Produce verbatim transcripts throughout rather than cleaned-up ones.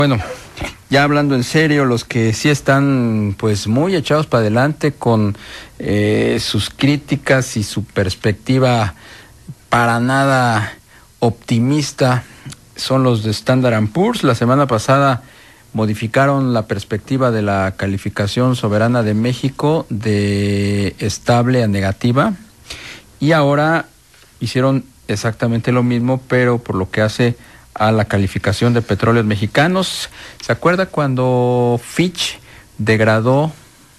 Bueno, ya hablando en serio, los que sí están pues muy echados para adelante con eh, sus críticas y su perspectiva para nada optimista son los de Standard and Poor's. La semana pasada modificaron la perspectiva de la calificación soberana de México de estable a negativa y ahora hicieron exactamente lo mismo, pero por lo que hace a la calificación de petróleos mexicanos. ¿Se acuerda cuando Fitch degradó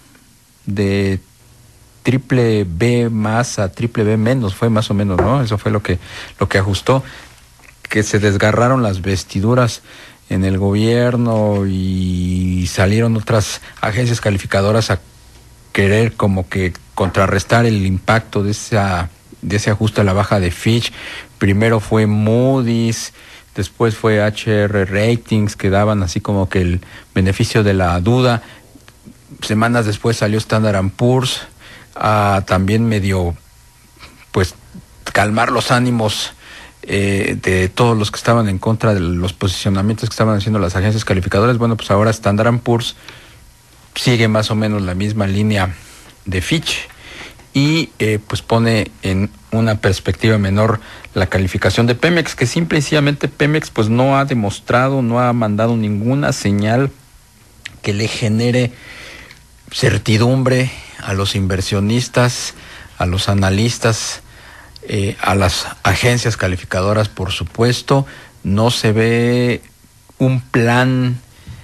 de triple B más a triple B menos? Fue más o menos, ¿no? Eso fue lo que, lo que ajustó, que se desgarraron las vestiduras en el gobierno y salieron otras agencias calificadoras a querer como que contrarrestar el impacto de esa, de ese ajuste a la baja de Fitch. Primero fue Moody's, después fue H R Ratings, que daban así como que el beneficio de la duda. Semanas después salió Standard and Poor's a también medio pues calmar los ánimos eh, de todos los que estaban en contra de los posicionamientos que estaban haciendo las agencias calificadoras. Bueno, pues ahora Standard and Poor's sigue más o menos la misma línea de Fitch y eh, pues pone en una perspectiva menor la calificación de Pemex, que simple y sencillamente Pemex pues no ha demostrado, no ha mandado ninguna señal que le genere certidumbre a los inversionistas, a los analistas, eh, a las agencias calificadoras, por supuesto. No se ve un plan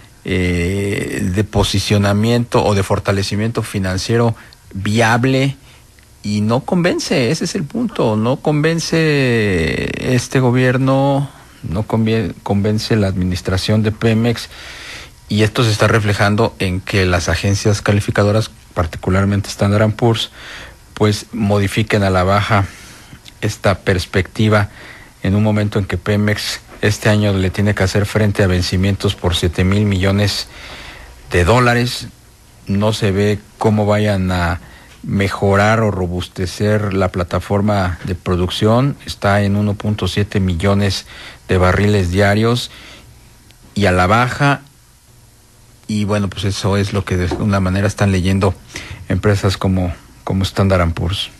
eh, de posicionamiento o de fortalecimiento financiero viable y no convence, ese es el punto, no convence este gobierno, no convence, convence la administración de Pemex, y esto se está reflejando en que las agencias calificadoras, particularmente Standard and Poor's, pues modifiquen a la baja esta perspectiva en un momento en que Pemex este año le tiene que hacer frente a vencimientos por siete mil millones de dólares. No se ve cómo vayan a mejorar o robustecer la plataforma de producción. Está en uno punto siete millones de barriles diarios y a la baja. Y bueno, pues eso es lo que de una manera están leyendo empresas como, como Standard and Poor's.